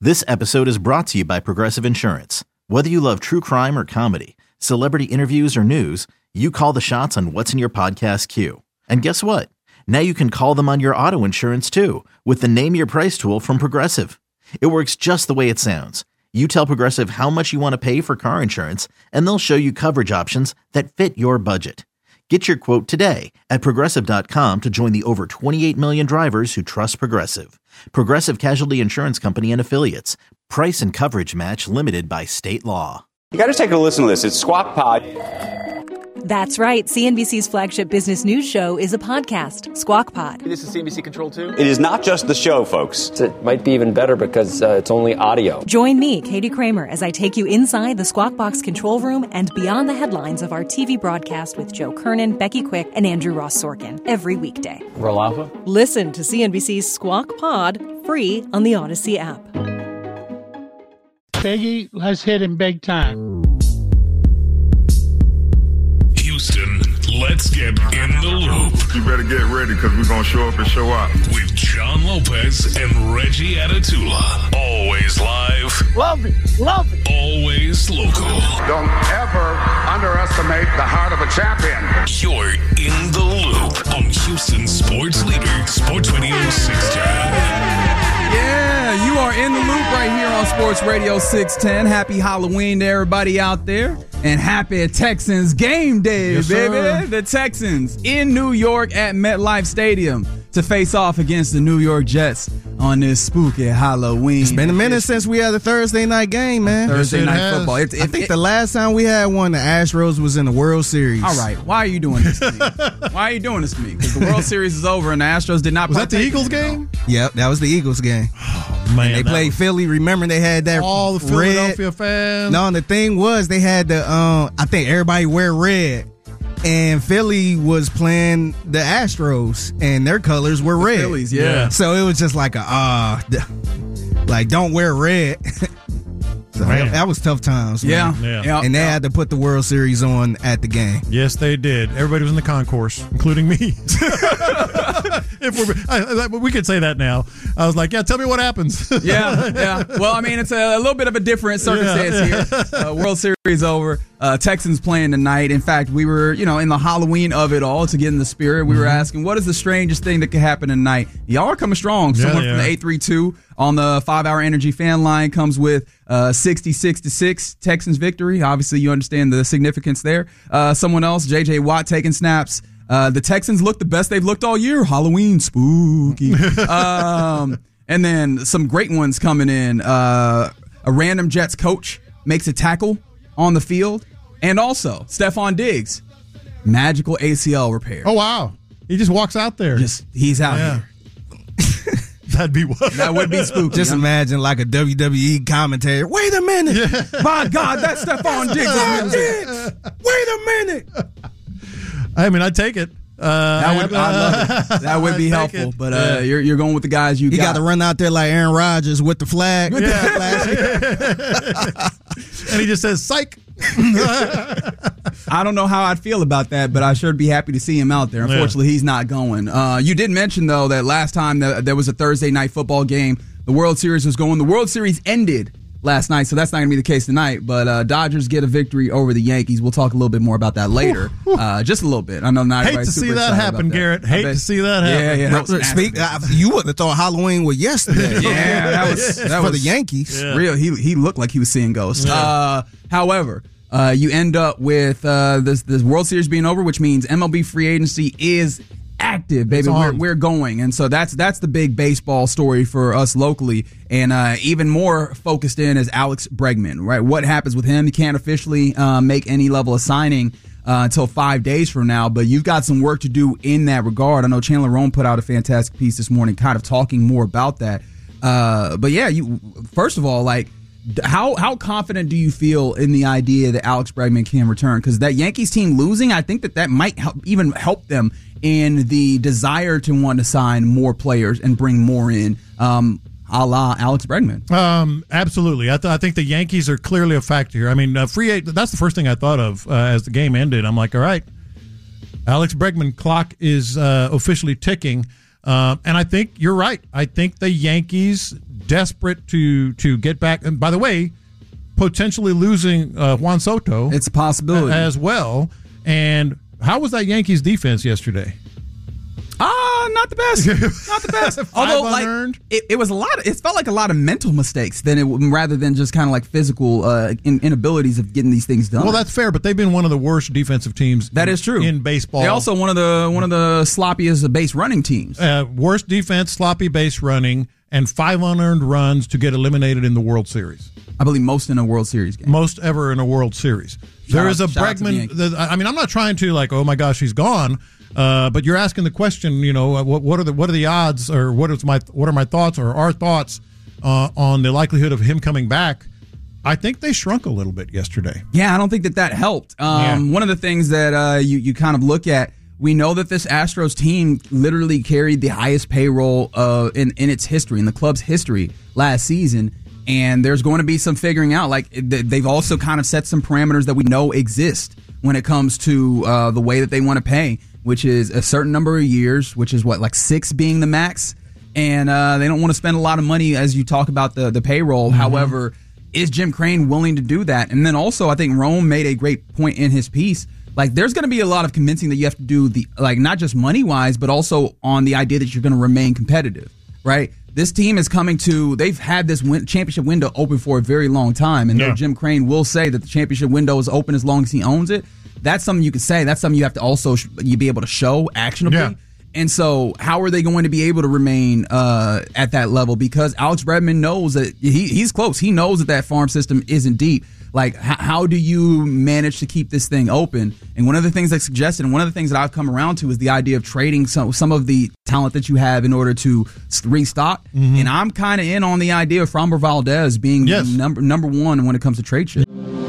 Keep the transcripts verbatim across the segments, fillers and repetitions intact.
This episode is brought to you by Progressive Insurance. Whether you love true crime or comedy, celebrity interviews or news, you call the shots on what's in your podcast queue. And guess what? Now you can call them on your auto insurance too with the Name Your Price tool from Progressive. It works just the way it sounds. You tell Progressive how much you want to pay for car insurance, and they'll show you coverage options that fit your budget. Get your quote today at Progressive dot com to join the over twenty-eight million drivers who trust Progressive. Progressive Casualty Insurance Company and Affiliates. Price and coverage match limited by state law. You got to take a listen to this. It's Squawk Pod. That's right. C N B C's flagship business news show is a podcast, Squawk Pod. This is C N B C Control two? It is not just the show, folks. It might be even better because uh, it's only audio. Join me, Katie Kramer, as I take you inside the Squawk Box control room and beyond the headlines of our T V broadcast with Joe Kernan, Becky Quick, and Andrew Ross Sorkin every weekday. Roll Alpha? Listen to C N B C's Squawk Pod free on the Odyssey app. Peggy, let's hit him big time. Houston, let's get in the loop. You better get ready because we're going to show up and show out. With John Lopez and Reggie Atatula. Always live. Love it. Love it. Always local. Don't ever underestimate the heart of a champion. You're in the loop on Houston Sports Leader, Sports Radio six ten. Yeah, you are in the loop right here on Sports Radio six ten. Happy Halloween to everybody out there. And happy Texans game day, yes, baby. Sir. The Texans in New York at MetLife Stadium to face off against the New York Jets on this spooky Halloween. It's been a minute since we had a Thursday night game, man. Thursday yes, night has. football. If, if, I think it, the last time we had one, the Astros was in the World Series. All right, why are you doing this to me? Why are you doing this to me? Because the World Series is over and the Astros did not. Was that the Eagles game? Yep, that was the Eagles game. Oh, man, and they played was... Philly. Remember, they had that all the Philadelphia red. fans. No, and the thing was, they had the. Um, I think everybody wear red. And Philly was playing the Astros, and their colors were the red. Phillies, yeah. So it was just like a, uh, like, don't wear red. So that, that was tough times. Yeah. yeah. yeah. And they yeah. had to put the World Series on at the game. Yes, they did. Everybody was in the concourse, including me. if we're, I, we could say that now. I was like, yeah, tell me what happens. yeah, yeah. Well, I mean, it's a, a little bit of a different circumstance yeah, yeah. here. Uh, World Series over. Uh, Texans playing tonight. In fact, we were, you know, in the Halloween of it all to get in the spirit. We mm-hmm. were asking, what is the strangest thing that could happen tonight? Y'all are coming strong. Yeah, Someone yeah. from the eight three two on the five-hour Energy fan line comes with uh, sixty-six to six Texans victory. Obviously, you understand the significance there. Uh, someone else, J J Watt, taking snaps. Uh, the Texans look the best they've looked all year. Halloween spooky. um, and then some great ones coming in. Uh, a random Jets coach makes a tackle on the field. And also, Stephon Diggs, magical A C L repair. Oh, wow. He just walks out there. Just He's out yeah. here. That'd be what? That would be spooky. Just imagine like a W W E commentator. Wait a minute. Yeah. My God, that's Stephon Diggs. Diggs. Wait a minute. I mean, I'd take it. Uh, that would, uh, I love it. That would be helpful. But uh, yeah. you're you're going with the guys you he got. got to run out there like Aaron Rodgers with the flag. With yeah. the flag. And he just says, psych. I don't know how I'd feel about that, but I sure be happy to see him out there. Unfortunately, yeah. he's not going. Uh, you did mention, though, that last time that there was a Thursday night football game, the World Series was going. The World Series ended last night, so that's not going to be the case tonight. But uh, Dodgers get a victory over the Yankees. We'll talk a little bit more about that later. Uh, just a little bit. I know not Hate to see that happen, Garrett. That. Hate to see that happen. Yeah, yeah. That was Speak, uh, you wouldn't have thought Halloween was yesterday. yeah, that was that for was the Yankees. Yeah. Real. He he looked like he was seeing ghosts. Yeah. Uh, however, uh, you end up with uh, this this World Series being over, which means M L B free agency is active, baby. We're, we're going. And so that's that's the big baseball story for us locally. And uh, even more focused in is Alex Bregman, right? What happens with him? He can't officially uh, make any level of signing uh, until five days from now, but you've got some work to do in that regard. I know Chandler Rome put out a fantastic piece this morning kind of talking more about that. Uh, but yeah, you first of all, like, How how confident do you feel in the idea that Alex Bregman can return? Because that Yankees team losing, I think that that might help, even help them in the desire to want to sign more players and bring more in, um, a la Alex Bregman. Um, absolutely. I, th- I think the Yankees are clearly a factor here. I mean, uh, free agent, that's the first thing I thought of uh, as the game ended. I'm like, all right, Alex Bregman clock is uh, officially ticking. Um, and I think you're right. I think the Yankees, desperate to to get back. And by the way, potentially losing uh, Juan Soto. It's a possibility. As well. And how was that Yankees defense yesterday? Ah, uh, not the best. Not the best. Although, like, it, it was a lot. Of, it felt like a lot of mental mistakes than it rather than just kind of like physical uh, in, inabilities of getting these things done. Well, that's fair, but they've been one of the worst defensive teams. That in, is true in baseball. They're also one of the one of the sloppiest base running teams. Uh, worst defense, sloppy base running, and five unearned runs to get eliminated in the World Series. I believe most in a World Series game. Most ever in a World Series. Shout there out, is a Bregman. The, I mean, I'm not trying to like, oh my gosh, he's gone. Uh, but you're asking the question, you know, what, what are the what are the odds, or what is my what are my thoughts, or our thoughts uh, on the likelihood of him coming back? I think they shrunk a little bit yesterday. Yeah, I don't think that that helped. Um, yeah. One of the things that uh, you you kind of look at, we know that this Astros team literally carried the highest payroll uh, in in its history, in the club's history last season. And there's going to be some figuring out. Like, they've also kind of set some parameters that we know exist when it comes to uh, the way that they want to pay, which is a certain number of years, which is what, like six being the max. And uh, they don't want to spend a lot of money as you talk about the, the payroll. Mm-hmm. However, is Jim Crane willing to do that? And then also, I think Rome made a great point in his piece. Like, there's going to be a lot of convincing that you have to do, the like not just money-wise, but also on the idea that you're going to remain competitive, right? This team is coming to, they've had this win, championship window open for a very long time. And yeah. though Jim Crane will say that the championship window is open as long as he owns it, that's something you can say. That's something you have to also sh- you be able to show actionably. Yeah. And so how are they going to be able to remain uh, at that level? Because Alex Bregman knows that he, he's close. He knows that that farm system isn't deep. Like, h- how do you manage to keep this thing open? And one of the things I suggested, and one of the things that I've come around to, is the idea of trading some some of the talent that you have in order to restock. Mm-hmm. And I'm kind of in on the idea of Framber Valdez being yes. number number one when it comes to trade shit.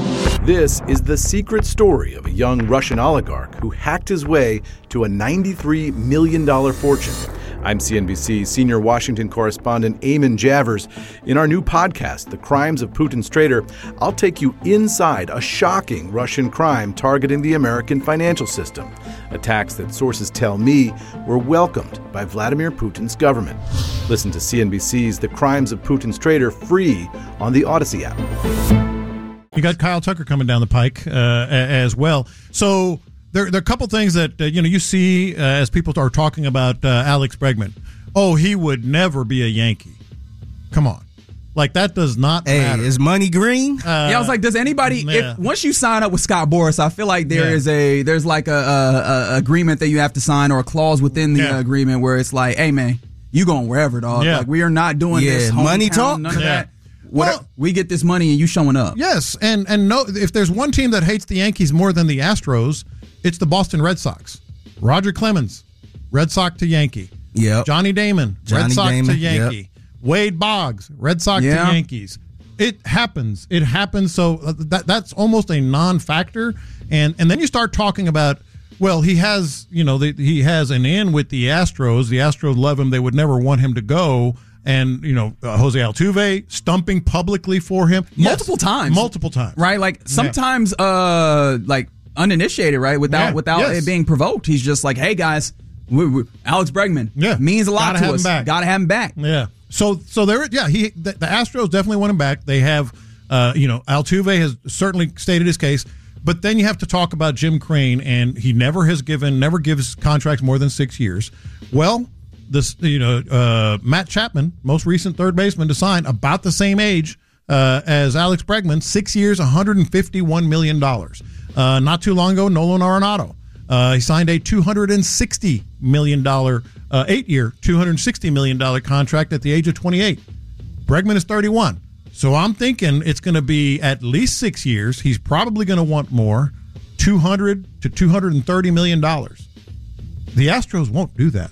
This is the secret story of a young Russian oligarch who hacked his way to a ninety-three million dollars fortune. I'm C N B C senior Washington correspondent Eamon Javers. In our new podcast, The Crimes of Putin's Traitor, I'll take you inside a shocking Russian crime targeting the American financial system. Attacks that sources tell me were welcomed by Vladimir Putin's government. Listen to C N B C's The Crimes of Putin's Traitor free on the Odyssey app. You got Kyle Tucker coming down the pike uh, as well. So there, there are a couple things that uh, you know you see uh, as people are talking about uh, Alex Bregman. Oh, he would never be a Yankee. Come on, like that does not hey, matter. Is money green? Uh, yeah, I was like, does anybody? Yeah. If once you sign up with Scott Boras, I feel like there yeah. is a there's like a, a, a agreement that you have to sign, or a clause within the yeah. agreement where it's like, hey man, you going wherever, dog. Yeah. Like, we are not doing yeah. this money hometown, talk. None of yeah. that. Well, we get this money and you showing up. Yes, and and no, if there's one team that hates the Yankees more than the Astros, it's the Boston Red Sox. Roger Clemens, Red Sox to Yankee. Yep. Johnny Damon, Johnny Red Sox Damon, to Yankee. Yep. Wade Boggs, Red Sox yeah. to Yankees. It happens. It happens. So that that's almost a non-factor. And and then you start talking about, well, he has you know the, he has an in with the Astros. The Astros love him. They would never want him to go. And, you know, uh, Jose Altuve stumping publicly for him. Multiple yes, times. Multiple times. Right? Like, sometimes, yeah. uh, like, uninitiated, right? Without yeah. without yes. it being provoked. He's just like, hey, guys, we, we, Alex Bregman yeah. means a lot Gotta to have us. Him back. Gotta have him back. Yeah. So, so there, yeah, he the, the Astros definitely want him back. They have, uh, you know, Altuve has certainly stated his case. But then you have to talk about Jim Crane, and he never has given, never gives contracts more than six years. Well, this, you know, uh, Matt Chapman, most recent third baseman to sign, about the same age uh, as Alex Bregman, six years, one hundred fifty-one million dollars. Uh, not too long ago, Nolan Arenado, uh, he signed a two hundred sixty million dollars, uh, eight-year, two hundred sixty million dollars contract at the age of twenty-eight. Bregman is thirty-one. So I'm thinking it's going to be at least six years. He's probably going to want more, two hundred to two hundred thirty million dollars. The Astros won't do that.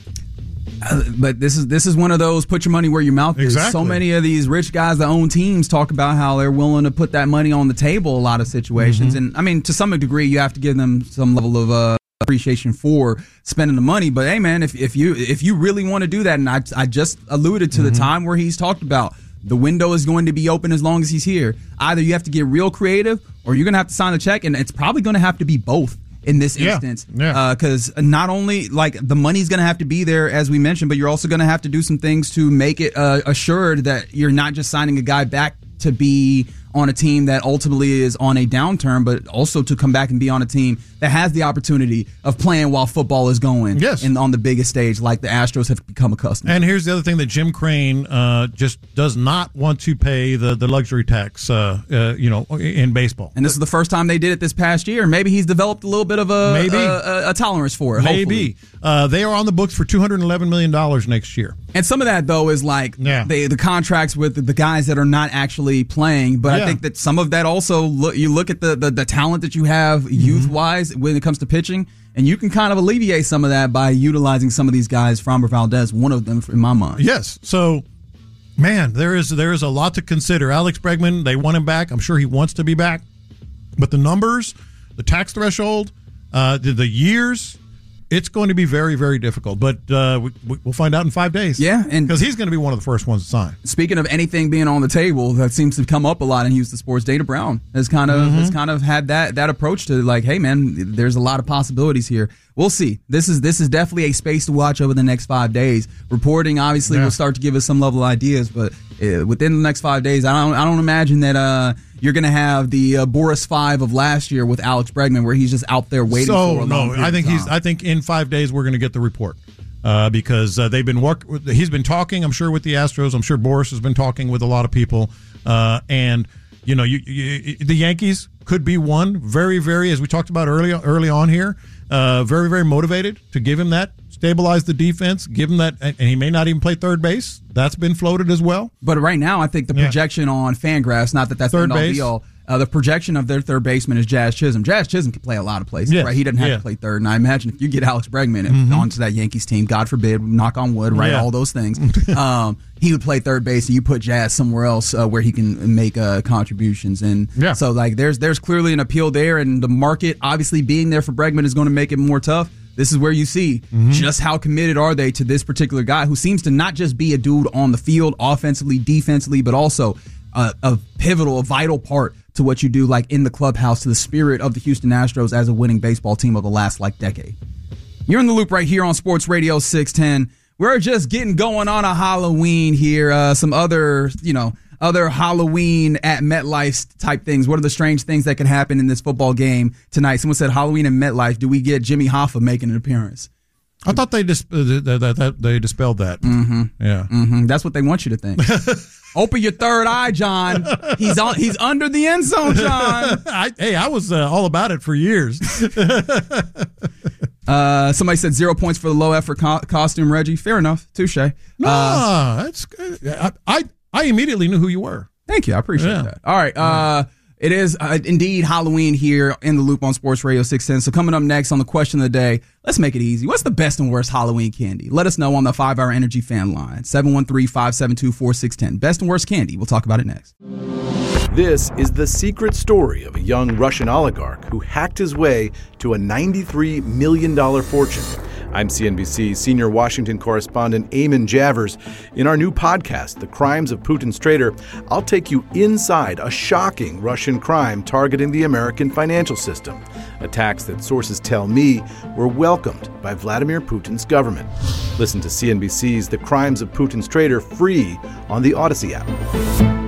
Uh, but this is this is one of those put your money where your mouth is. Exactly. So many of these rich guys that own teams talk about how they're willing to put that money on the table a lot of situations. Mm-hmm. And I mean, to some degree, you have to give them some level of uh, appreciation for spending the money. But hey, man, if if you if you really want to do that, and I I just alluded to mm-hmm. the time where he's talked about the window is going to be open as long as he's here. Either you have to get real creative, or you're going to have to sign the check, and it's probably going to have to be both in this Yeah. instance. Yeah. Because uh, not only, like, the money's going to have to be there, as we mentioned, but you're also going to have to do some things to make it uh, assured that you're not just signing a guy back to be on a team that ultimately is on a downturn, but also to come back and be on a team that has the opportunity of playing while football is going. Yes. And on the biggest stage, like the Astros have become accustomed. And here's the other thing that Jim Crane uh, just does not want to pay the, the luxury tax, uh, uh, you know, in baseball. And this is the first time they did it this past year. Maybe he's developed a little bit of a Maybe. a, a, a tolerance for it. Maybe. Uh, they are on the books for two hundred eleven million dollars next year. And some of that, though, is like Yeah. they, the contracts with the guys that are not actually playing. But Yeah. I think that some of that also, look, you look at the, the, the talent that you have youth-wise when it comes to pitching, and you can kind of alleviate some of that by utilizing some of these guys. Framber Valdez, one of them in my mind. Yes. So, man, there is there is a lot to consider. Alex Bregman, they want him back. I'm sure he wants to be back. But the numbers, the tax threshold, uh, the, the years, it's going to be very, very difficult. But uh, we, we'll find out in five days. Yeah, and because he's going to be one of the first ones to sign. Speaking of anything being on the table, that seems to come up a lot in Houston sports. Dana Brown has kind of Mm-hmm. has kind of had that that approach to like, hey man, there's a lot of possibilities here. We'll see. This is this is definitely a space to watch over the next five days. Reporting obviously Yeah. will start to give us some level of ideas, but uh, within the next five days, I don't I don't imagine that uh, you're going to have the uh, Boris Five of last year with Alex Bregman, where he's just out there waiting So for a long no, period I think of he's. time. I think in five days we're going to get the report uh, because uh, they've been work. He's been talking. I'm sure with the Astros. I'm sure Boris has been talking with a lot of people, uh, and you know, you, you, the Yankees could be one very, very as we talked about early early on here. Uh, very, very motivated to give him that, stabilize the defense, give him that, and he may not even play third base. That's been floated as well. But right now, I think the Yeah. projection on Fangraphs, not that that's Third the end all base. be all, uh, the projection of their third baseman is Jazz Chisholm. Jazz Chisholm can play a lot of places, Yes. right? He doesn't have Yeah. to play third. And I imagine if you get Alex Bregman Mhm. onto that Yankees team, God forbid, knock on wood, right? Yeah. All those things. um, he would play third base, and you put Jazz somewhere else uh, where he can make uh, contributions. And Yeah. so, like, there's there's clearly an appeal there, and the market obviously being there for Bregman is going to make it more tough. This is where you see Mm-hmm. just how committed are they to this particular guy who seems to not just be a dude on the field, offensively, defensively, but also a, a pivotal, a vital part to what you do, like in the clubhouse, to the spirit of the Houston Astros as a winning baseball team of the last like decade. You're in the loop right here on Sports Radio six ten. We're just getting going on a Halloween here. Uh, some other, you know, other Halloween at MetLife type things. What are the strange things that can happen in this football game tonight? Someone said Halloween at MetLife. Do we get Jimmy Hoffa making an appearance? I thought they dis- uh, that, that, that they dispelled that. Mm-hmm. Yeah, mm-hmm. That's what they want you to think. Open your third eye, John. He's on. He's under the end zone, John. I, hey, I was uh, all about it for years. uh, somebody said zero points for the low effort co- costume, Reggie. Fair enough. Touche. No, uh, that's I, I I immediately knew who you were. Thank you. I appreciate Yeah. that. All right. Uh, it is uh, indeed Halloween here in the loop on Sports Radio six ten. So coming up next on the question of the day, let's make it easy. What's the best and worst Halloween candy? Let us know on the five hour Energy fan line, seven one three, five seven two, four six one zero. Best and worst candy. We'll talk about it next. This is the secret story of a young Russian oligarch who hacked his way to a ninety-three million dollars fortune. I'm C N B C senior Washington correspondent Eamon Javers. In our new podcast, The Crimes of Putin's Traitor, I'll take you inside a shocking Russian crime targeting the American financial system. Attacks that sources tell me were welcomed by Vladimir Putin's government. Listen to C N B C's The Crimes of Putin's Traitor free on the Odyssey app.